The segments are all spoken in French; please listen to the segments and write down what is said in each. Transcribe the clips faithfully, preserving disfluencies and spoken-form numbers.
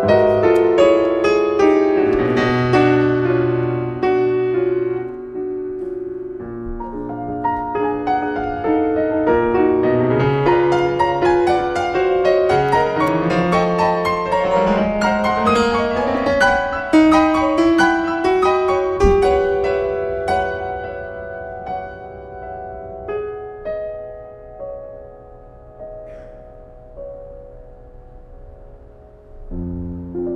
Thank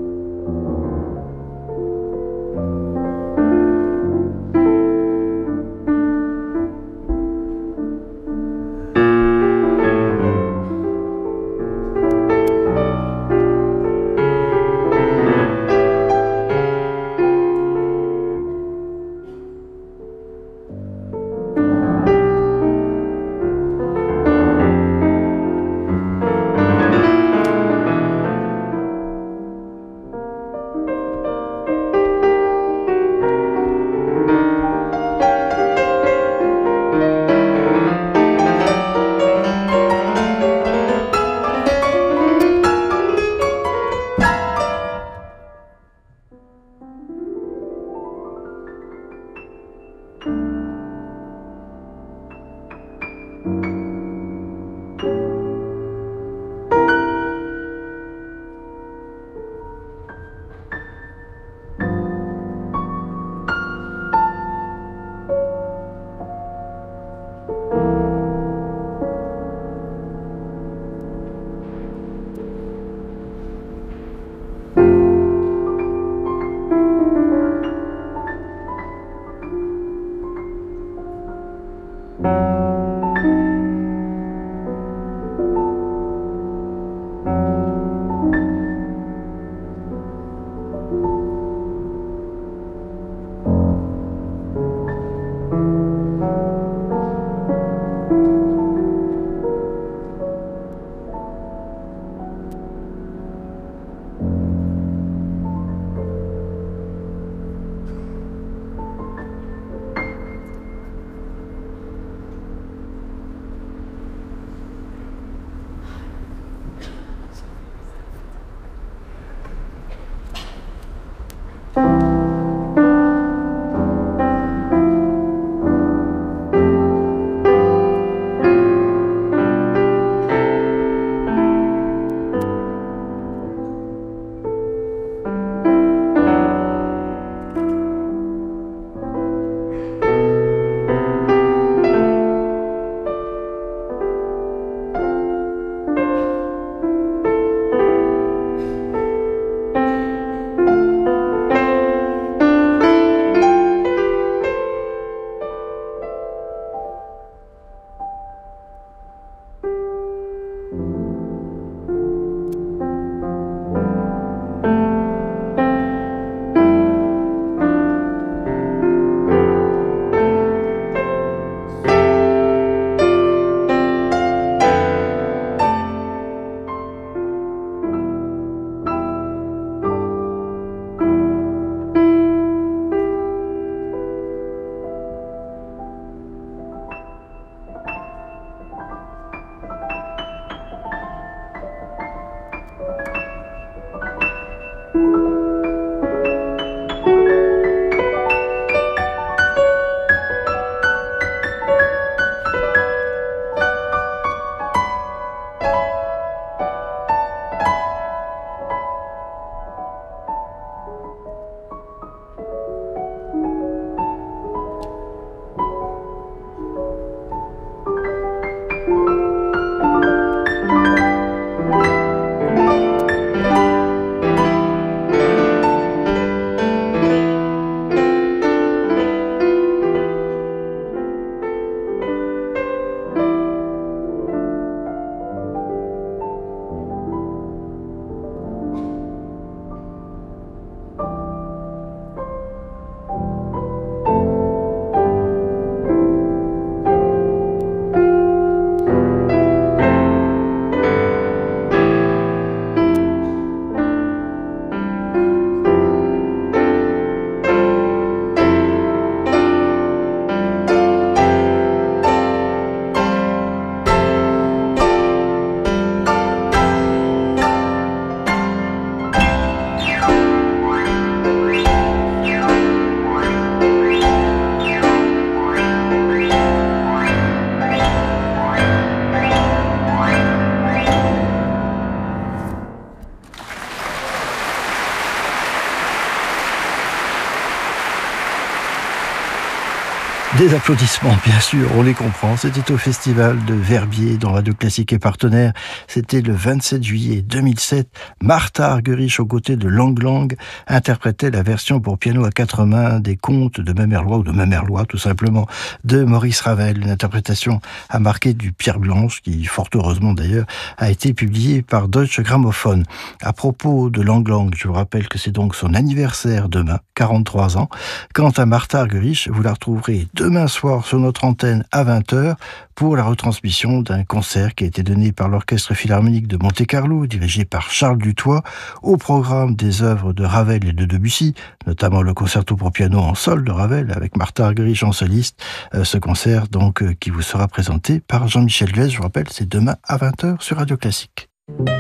Des applaudissements, bien sûr, on les comprend. C'était au festival de Verbier, dont Radio Classique est partenaire. C'était le vingt-sept juillet deux mille sept. Martha Argerich, aux côtés de Lang Lang, interprétait la version pour piano à quatre mains des contes de Mamerlois, ou de Mamerlois, tout simplement, de Maurice Ravel. Une interprétation à marquer du Pierre Blanche, qui, fort heureusement d'ailleurs, a été publiée par Deutsche Grammophon. À propos de Lang Lang, je vous rappelle que c'est donc son anniversaire demain, quarante-trois ans. Quant à Martha Argerich, vous la retrouverez demain soir sur notre antenne à vingt heures pour la retransmission d'un concert qui a été donné par l'Orchestre Philharmonique de Monte-Carlo, dirigé par Charles Dutoit, au programme des œuvres de Ravel et de Debussy, notamment le concerto pour piano en sol de Ravel avec Martha Argerich en soliste. Euh, ce concert donc euh, qui vous sera présenté par Jean-Michel Guez. Je vous rappelle, c'est demain à vingt heures sur Radio Classique.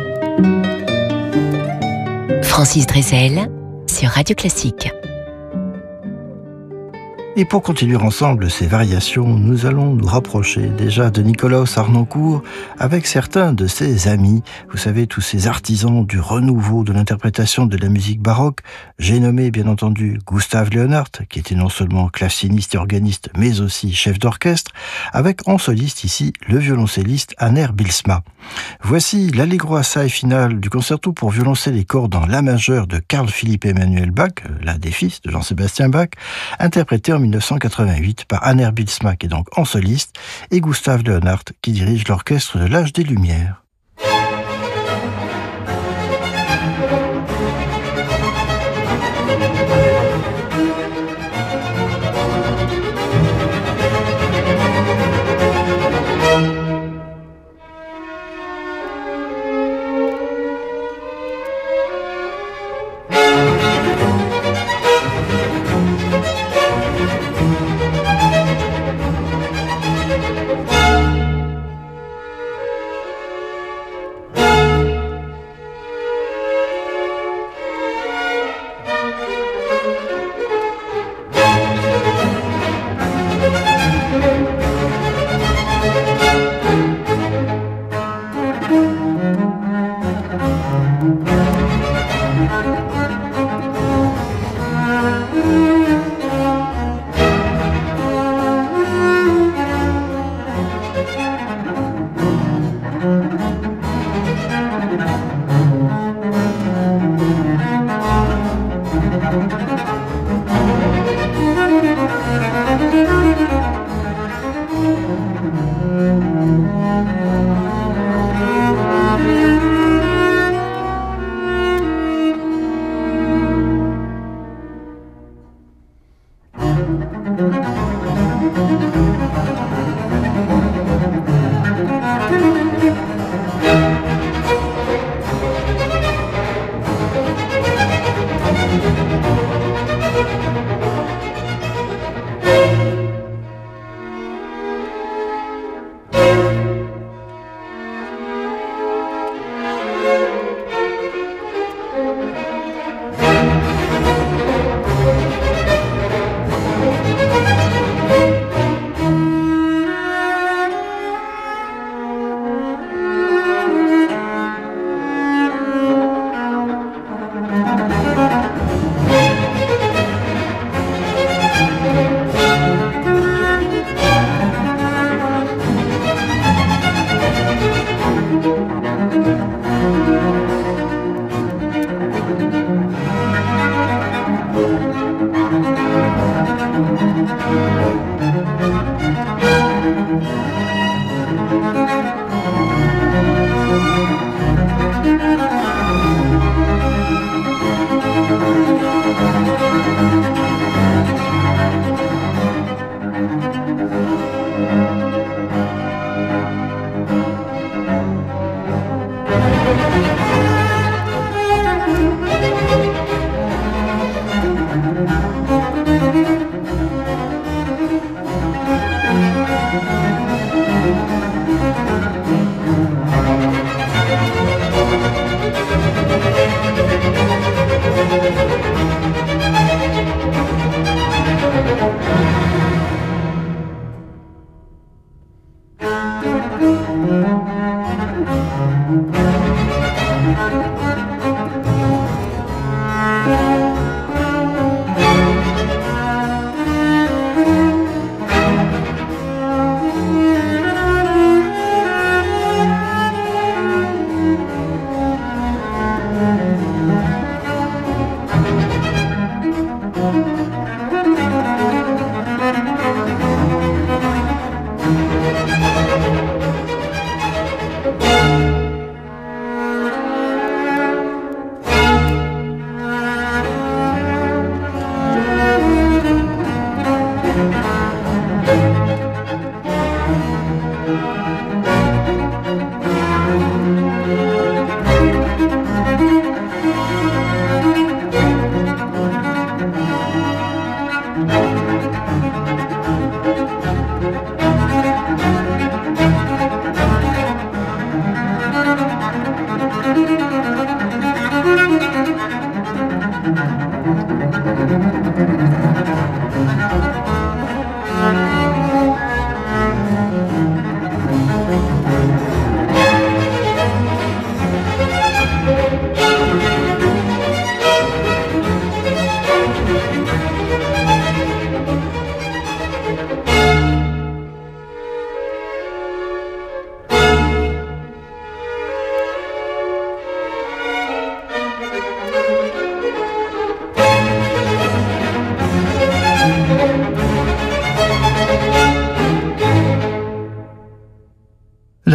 Francis Drezel sur Radio Classique. Et pour continuer ensemble ces variations, nous allons nous rapprocher déjà de Nikolaus Harnoncourt avec certains de ses amis. Vous savez, tous ces artisans du renouveau de l'interprétation de la musique baroque. J'ai nommé bien entendu Gustav Leonhardt, qui était non seulement claveciniste et organiste, mais aussi chef d'orchestre, avec en soliste ici le violoncelliste Hanner Bylsma. Voici l'Allegro assai final du concerto pour violoncelle et cordes en la majeure de Carl Philipp Emanuel Bach, l'un des fils de Jean-Sébastien Bach, interprété en mille neuf cent quatre-vingt-huit par Hanner Bylsma, qui est donc en soliste, et Gustav Leonhardt, qui dirige l'orchestre de l'Âge des Lumières.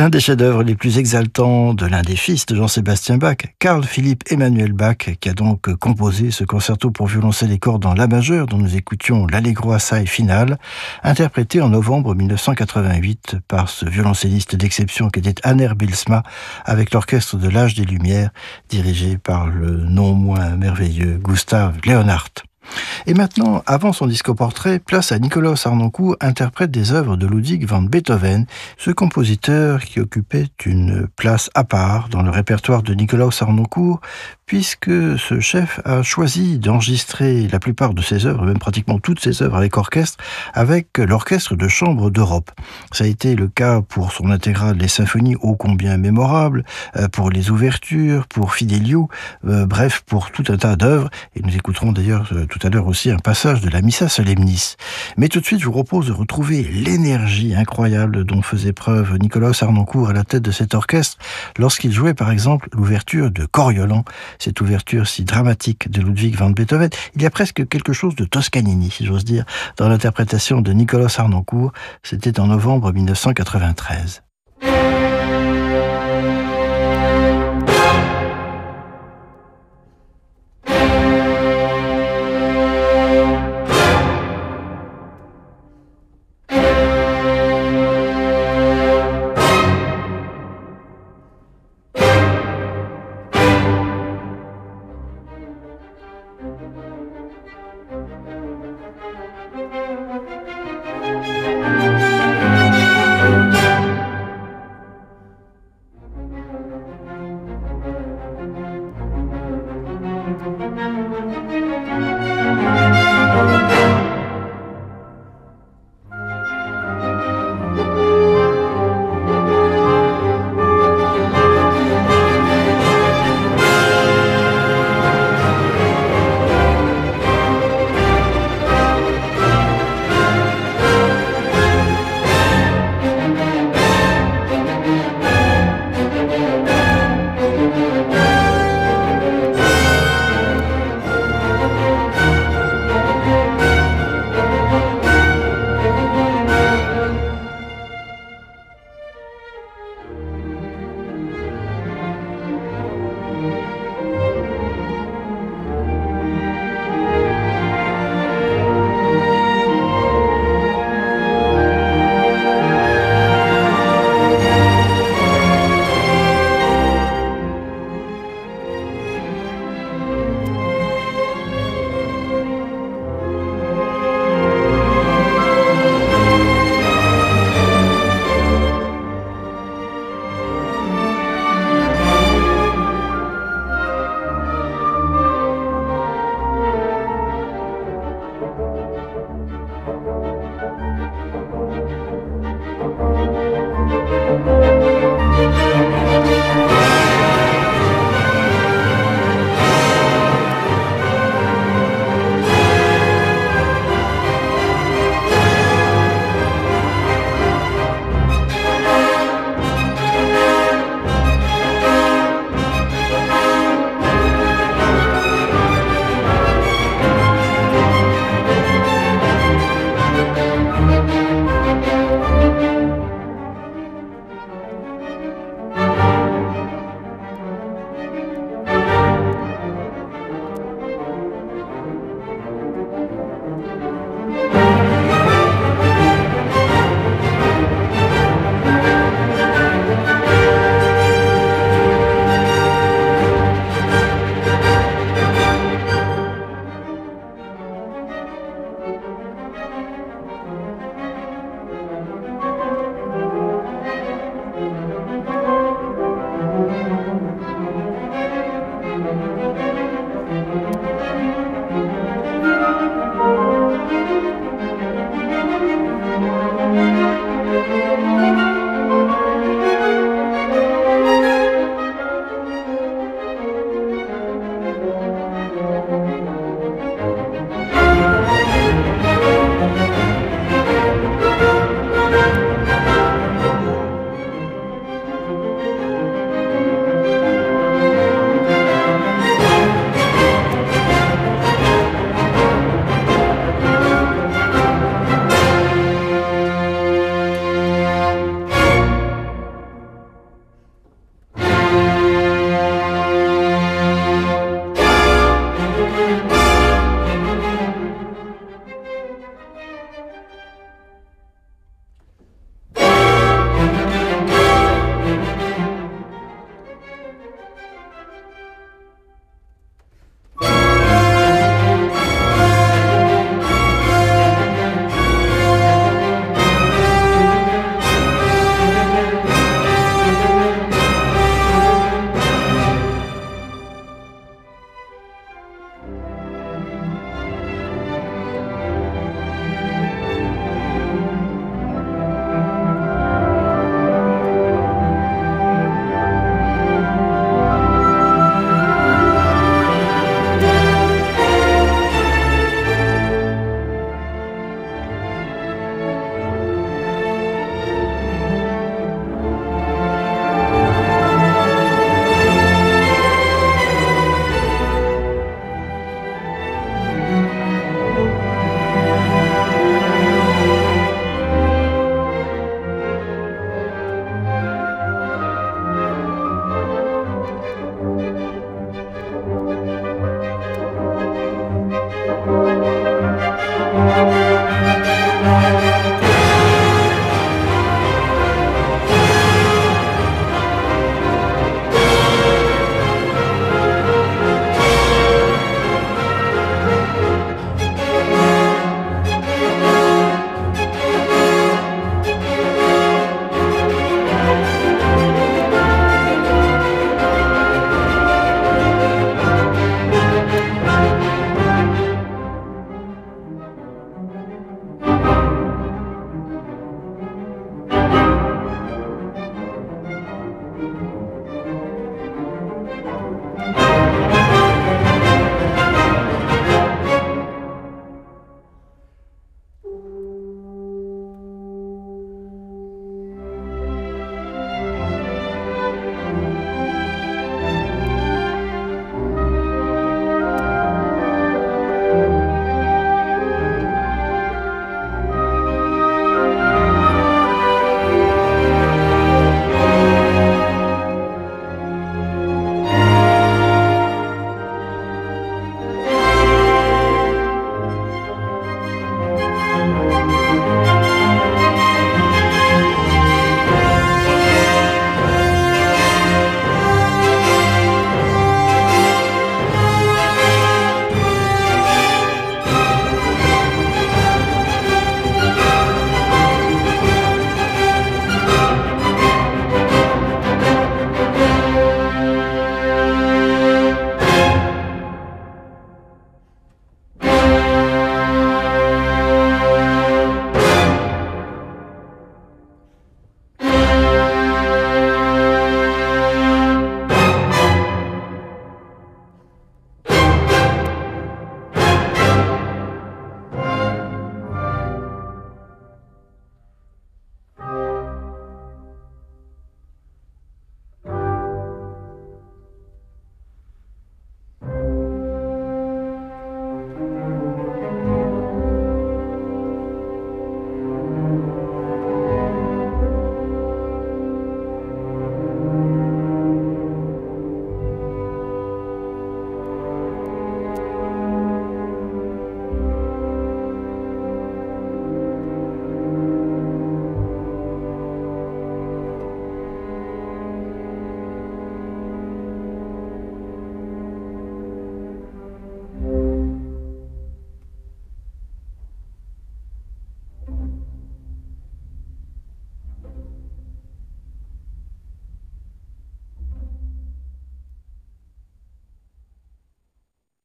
L'un des chefs-d'œuvre les plus exaltants de l'un des fils de Jean-Sébastien Bach, Carl Philipp Emanuel Bach, qui a donc composé ce concerto pour violoncelle et cordes dans la majeure dont nous écoutions l'Allegro assai finale, interprété en novembre mille neuf cent quatre-vingt-huit par ce violoncelliste d'exception qui était Hanner Bylsma, avec l'orchestre de l'Âge des Lumières, dirigé par le non moins merveilleux Gustav Leonhardt. Et maintenant, avant son discoportrait, place à Nikolaus Harnoncourt, interprète des œuvres de Ludwig van Beethoven, ce compositeur qui occupait une place à part dans le répertoire de Nikolaus Harnoncourt, puisque ce chef a choisi d'enregistrer la plupart de ses œuvres, même pratiquement toutes ses œuvres avec orchestre, avec l'Orchestre de chambre d'Europe. Ça a été le cas pour son intégrale Les Symphonies ô combien mémorables, pour les ouvertures, pour Fidelio, euh, bref, pour tout un tas d'œuvres, et nous écouterons d'ailleurs euh, tout à l'heure aussi un passage de la Missa Solemnis. Mais tout de suite, je vous propose de retrouver l'énergie incroyable dont faisait preuve Nikolaus Harnoncourt à la tête de cet orchestre lorsqu'il jouait par exemple l'ouverture de Coriolan, cette ouverture si dramatique de Ludwig van Beethoven. Il y a presque quelque chose de Toscanini, si j'ose dire, dans l'interprétation de Nikolaus Harnoncourt. C'était en novembre mille neuf cent quatre-vingt-treize.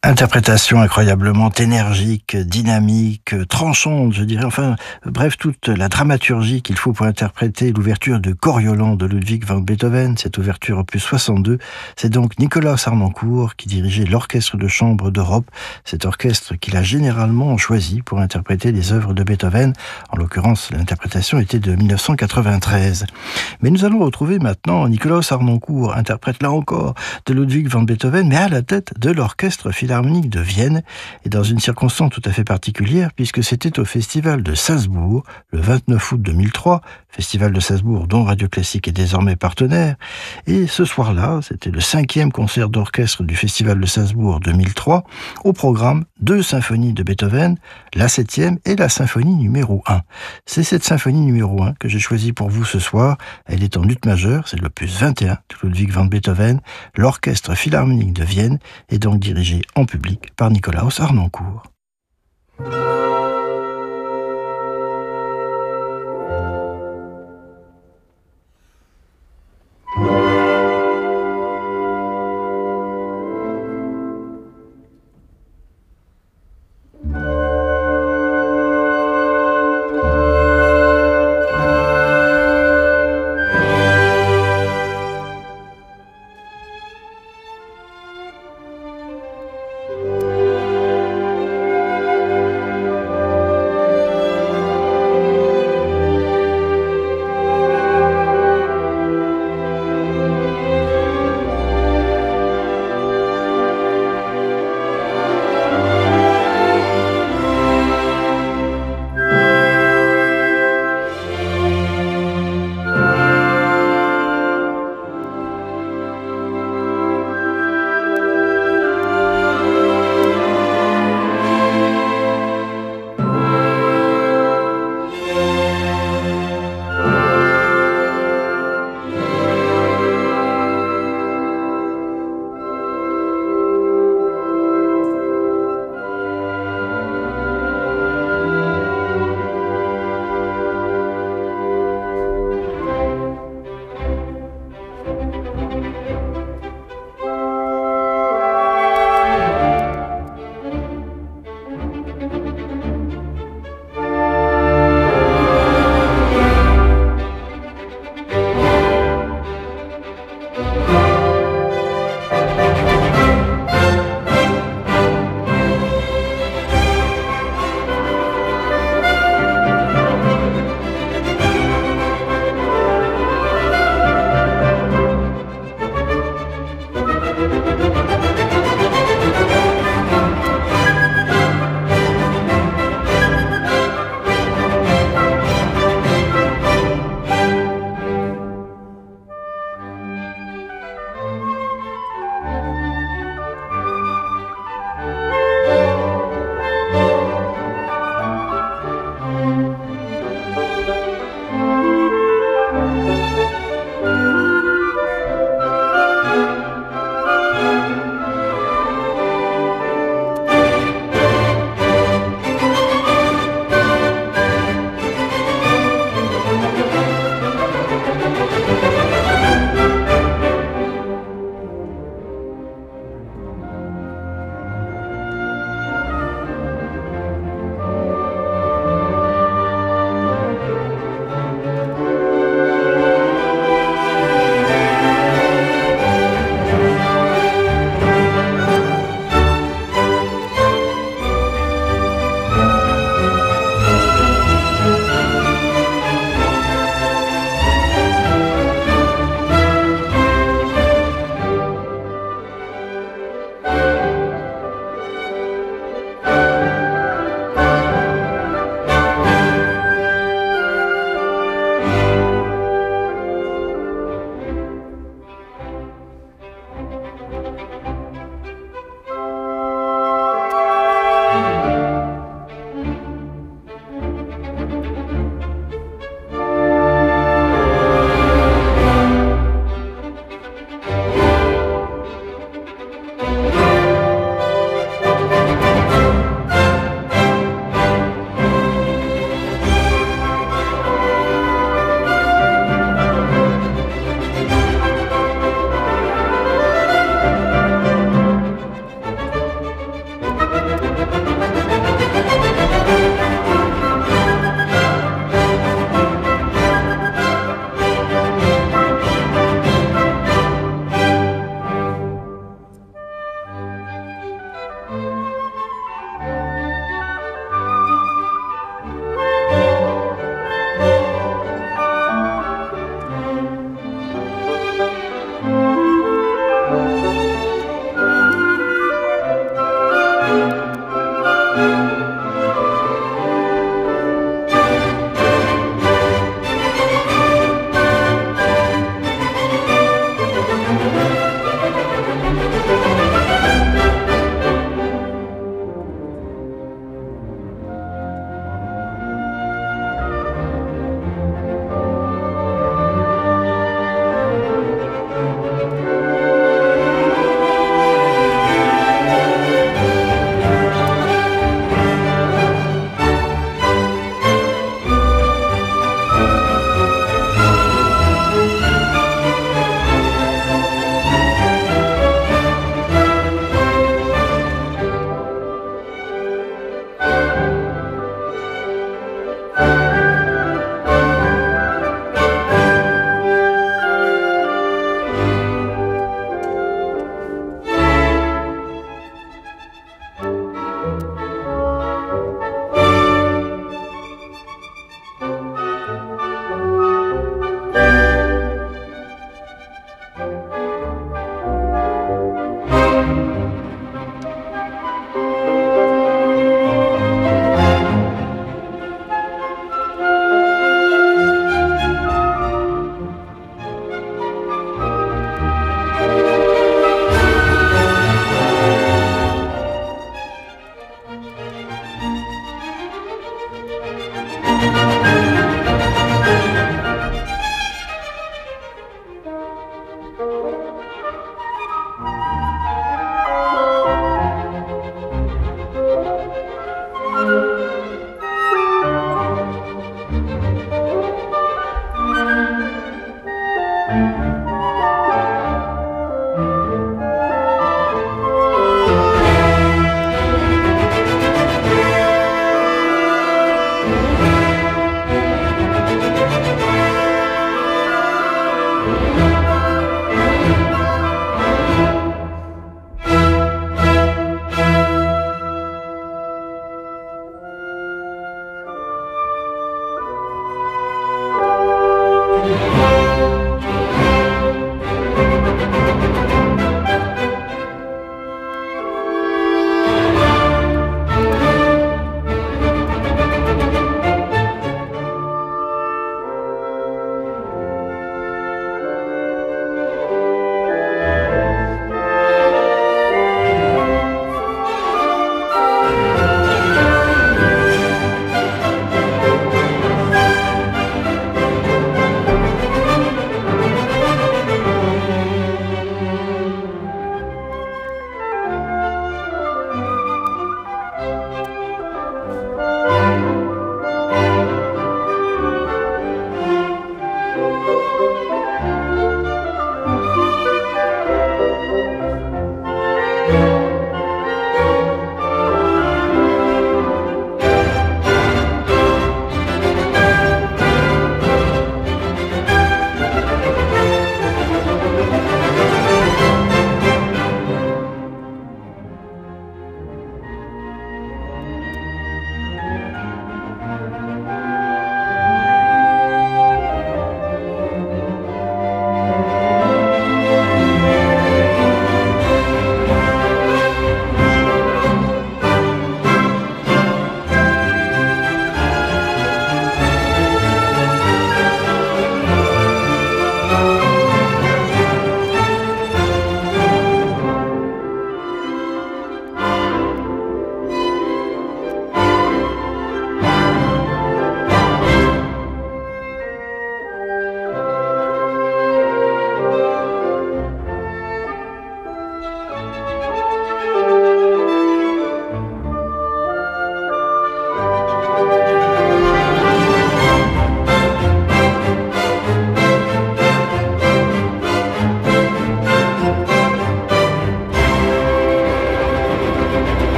Interprétation incroyablement énergique, dynamique, tranchante, je dirais. Enfin, bref, toute la dramaturgie qu'il faut pour interpréter l'ouverture de Coriolan de Ludwig van Beethoven, cette ouverture opus soixante-deux. C'est donc Nicolas Harnoncourt qui dirigeait l'Orchestre de chambre d'Europe, cet orchestre qu'il a généralement choisi pour interpréter des œuvres de Beethoven. En l'occurrence, l'interprétation était de mille neuf cent quatre-vingt-treize. Mais nous allons retrouver maintenant Nicolas Harnoncourt, interprète là encore de Ludwig van Beethoven, mais à la tête de l'Orchestre Philharmonique de Vienne, et dans une circonstance tout à fait particulière, puisque c'était au Festival de Salzbourg, le vingt-neuf août deux mille trois, Festival de Salzbourg dont Radio Classique est désormais partenaire, et ce soir-là, c'était le cinquième concert d'orchestre du Festival de Salzbourg deux mille trois, au programme deux symphonies de Beethoven, la septième et la symphonie numéro un. C'est cette symphonie numéro un que j'ai choisie pour vous ce soir, elle est en luth majeure, c'est l'opus vingt et un de Ludwig van Beethoven, l'Orchestre Philharmonique de Vienne est donc dirigé en public par Nicolas Harnoncourt.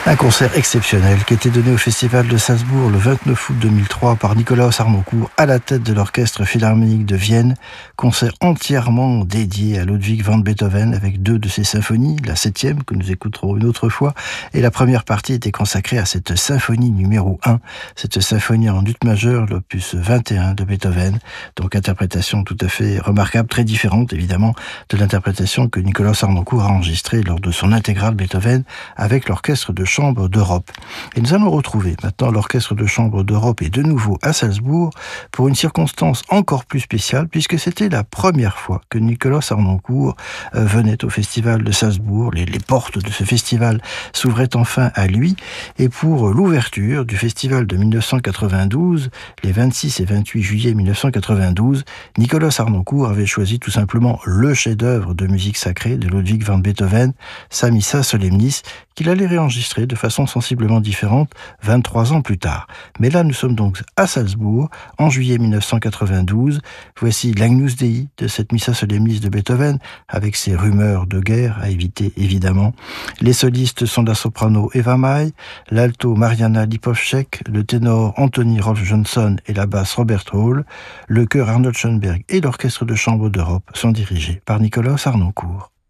Un concert exceptionnel qui était donné au Festival de Salzbourg le vingt-neuf août deux mille trois par Nikolaus Harnoncourt à la tête de l'Orchestre Philharmonique de Vienne. Concert entièrement dédié à Ludwig van Beethoven avec deux de ses symphonies, la septième que nous écouterons une autre fois, et la première partie était consacrée à cette symphonie numéro un, cette symphonie en ut majeur, l'opus vingt et un de Beethoven. Donc interprétation tout à fait remarquable, très différente évidemment de l'interprétation que Nikolaus Harnoncourt a enregistrée lors de son intégrale Beethoven avec l'Orchestre de Chambre d'Europe. Et nous allons retrouver maintenant l'Orchestre de Chambre d'Europe et de nouveau à Salzbourg pour une circonstance encore plus spéciale puisque c'était la première fois que Nikolaus Harnoncourt euh, venait au Festival de Salzbourg. Les, les portes de ce festival s'ouvraient enfin à lui et pour l'ouverture du festival de mille neuf cent quatre-vingt-douze, les vingt-six et vingt-huit juillet mille neuf cent quatre-vingt-douze, Nikolaus Harnoncourt avait choisi tout simplement le chef-d'œuvre de musique sacrée de Ludwig van Beethoven, sa Missa Solemnis, qu'il allait réenregistrer de façon sensiblement différente vingt-trois ans plus tard. Mais là, nous sommes donc à Salzbourg, en juillet mille neuf cent quatre-vingt-douze. Voici l'Agnus Dei de cette Missa Solemnis de Beethoven, avec ses rumeurs de guerre à éviter évidemment. Les solistes sont la soprano Eva May, l'alto Mariana Lipovcek, le ténor Anthony Rolf Johnson et la basse Robert Hall. Le chœur Arnold Schoenberg et l'Orchestre de Chambre d'Europe sont dirigés par Nikolaus Harnoncourt.